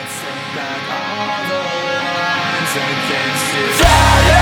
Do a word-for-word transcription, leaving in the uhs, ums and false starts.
Let's take back all the lines against you.